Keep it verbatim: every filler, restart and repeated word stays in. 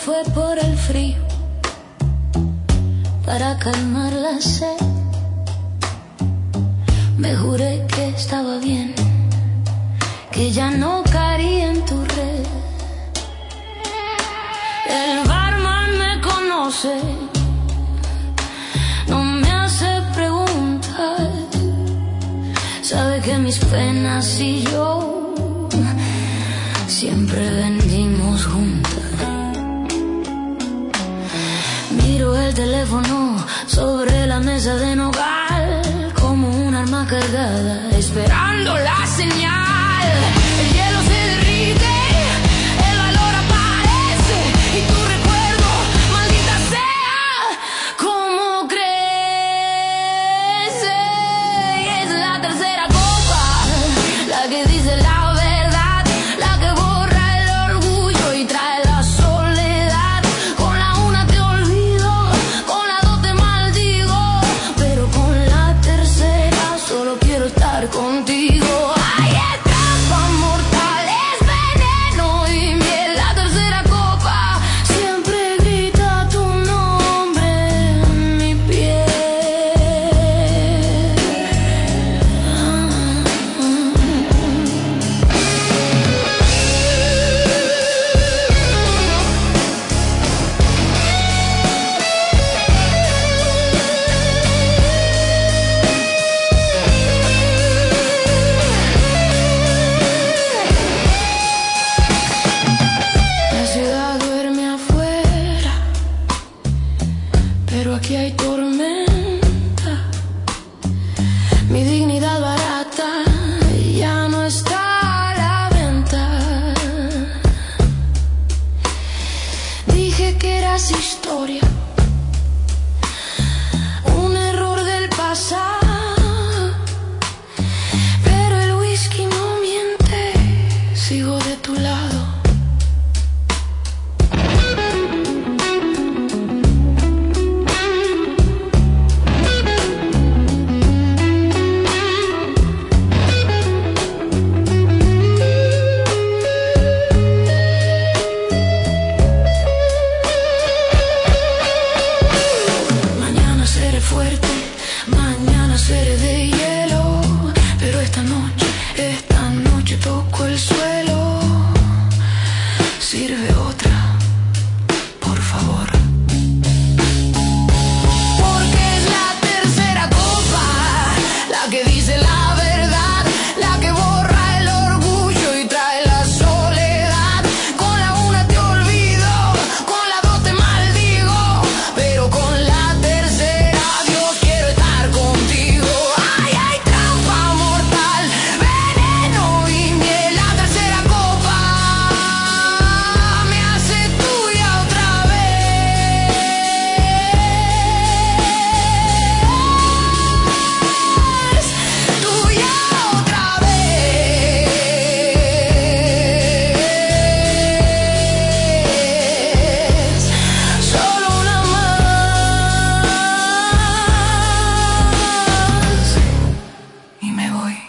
fue por el frío, para calmar la sed. Me juré que estaba bien, que ya no caería en tu red. El barman me conoce, no me hace preguntas, sabe que mis penas y yo siempre vendimos juntas. Miro el teléfono sobre la mesa de nogal como un arma cargada, esperando la señal. El hielo se derrite, el valor aparece y tu recuerdo, maldita sea, cómo crece. Y es la tercera copa, la que dice la verdad, la que borra el orgullo y trae la soledad. Con la una te olvido, con la dos te maldigo, pero con la tercera solo quiero estar contigo. Ay, es trampa mortal, es veneno y miel. La tercera copa siempre grita tu nombre en mi piel. La ciudad duerme afuera, pero aquí hay tormenta. Mi dignidad barata ya no está a la venta. Dije que eras historia, un error del pasado, pero el whisky no miente, sigo de tu lado. Mañana seré fuerte, mañana seré de hielo, pero esta noche, esta noche toco el suelo. Sirve otra, por favor. Porque es la tercera copa, la que dice la verdad, la que borra el orgullo y trae la soledad. Con la una te olvido, con la dos te maldigo, pero con la tercera, Dios, quiero estar contigo. Ay, hay trampa mortal, veneno y miel. La tercera copa me hace tuya otra vez, tuya otra vez. Solo una más y me voy.